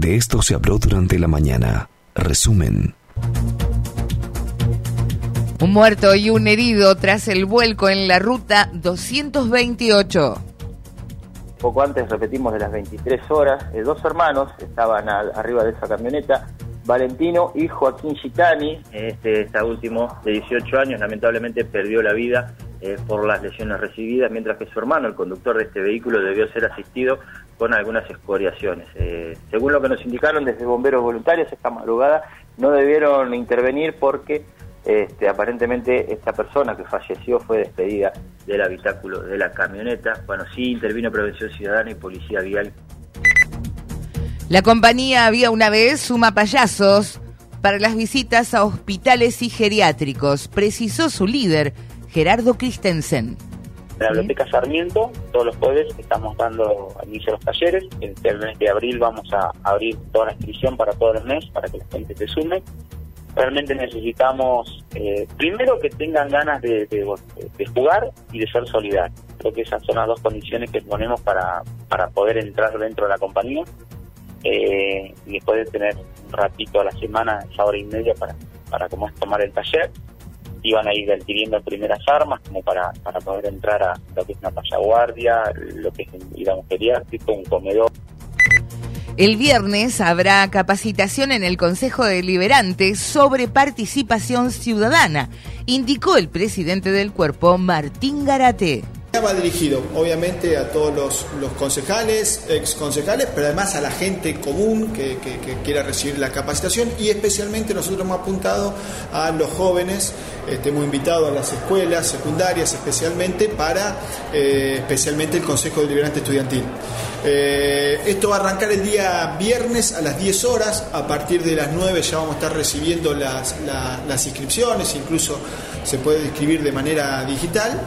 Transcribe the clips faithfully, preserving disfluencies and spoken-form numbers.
De esto se habló durante la mañana. Resumen. Un muerto y un herido tras el vuelco en la ruta doscientos veintiocho. Poco antes, repetimos, de las veintitrés horas, eh, dos hermanos estaban a, arriba de esa camioneta, Valentino y Joaquín Gitani. Este, este último, de dieciocho años, lamentablemente perdió la vida eh, por las lesiones recibidas, mientras que su hermano, el conductor de este vehículo, debió ser asistido con algunas escoriaciones. Eh, según lo que nos indicaron desde bomberos voluntarios, esta madrugada no debieron intervenir porque Este, aparentemente esta persona que falleció fue despedida del habitáculo de la camioneta. Bueno, sí intervino Prevención Ciudadana y Policía Vial. La compañía Había una vez suma payasos para las visitas a hospitales y geriátricos, precisó su líder, Gerardo Christensen. En la Biblioteca Sarmiento, todos los jueves estamos dando inicio a los talleres. En el mes de abril vamos a abrir toda la inscripción para todo el mes, para que la gente se sume. Realmente necesitamos, eh, primero, que tengan ganas de, de, de jugar y de ser solidarios. Creo que esas son las dos condiciones que ponemos para, para poder entrar dentro de la compañía. Eh, y después de tener un ratito a la semana, esa hora y media para, para como es tomar el taller, y van a ir adquiriendo primeras armas como para, para poder entrar a lo que es una payaguardia, lo que es ir a un geriátrico, un comedor. El viernes habrá capacitación en el Consejo Deliberante sobre participación ciudadana, indicó el presidente del cuerpo, Martín Garate. Va dirigido obviamente a todos los, los concejales, ex concejales, pero además a la gente común que, que, que quiera recibir la capacitación, y especialmente nosotros hemos apuntado a los jóvenes. Este, hemos invitado a las escuelas secundarias especialmente para eh, especialmente el Consejo Deliberante Estudiantil. Eh, esto va a arrancar el día viernes a las diez horas. A partir de las nueve ya vamos a estar recibiendo las, la, las inscripciones, incluso se puede inscribir de manera digital.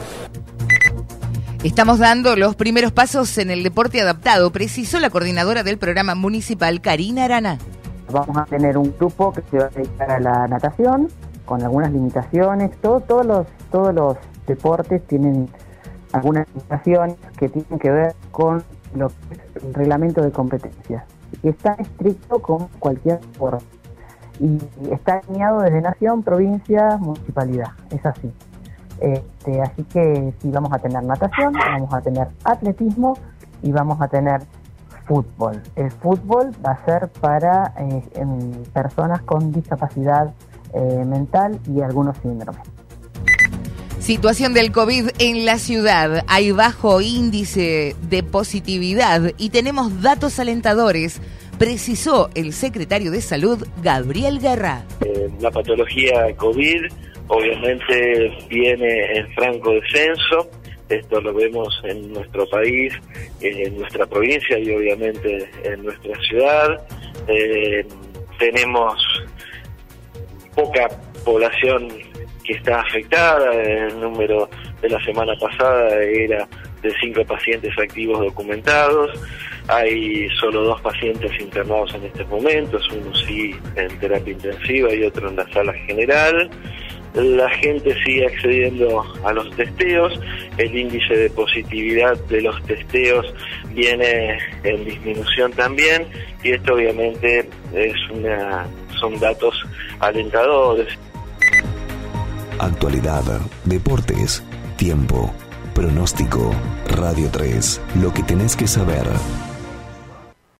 Estamos dando los primeros pasos en el deporte adaptado, precisó la coordinadora del programa municipal, Karina Arana. Vamos a tener un grupo que se va a dedicar a la natación, con algunas limitaciones. Todo, todos, los, todos los deportes tienen algunas limitaciones que tienen que ver con lo que es el reglamento de competencias, que está estricto como cualquier deporte. Y está alineado desde nación, provincia, municipalidad. Es así. Este, así que sí, vamos a tener natación, vamos a tener atletismo y vamos a tener fútbol. El fútbol va a ser para eh, en personas con discapacidad eh, mental y algunos síndromes. Situación del COVID en la ciudad. Hay bajo índice de positividad y tenemos datos alentadores, precisó el secretario de Salud, Gabriel Guerra. Eh, la patología COVID obviamente viene en franco descenso. Esto lo vemos en nuestro país, en nuestra provincia y obviamente en nuestra ciudad. Eh, tenemos poca población que está afectada. El número de la semana pasada era de cinco pacientes activos documentados. Hay solo dos pacientes internados en estos momentos, uno sí en terapia intensiva y otro en la sala general. La gente sigue accediendo a los testeos, el índice de positividad de los testeos viene en disminución también, y esto obviamente es una, son datos alentadores. Actualidad, deportes, tiempo, pronóstico, Radio tres, lo que tenés que saber.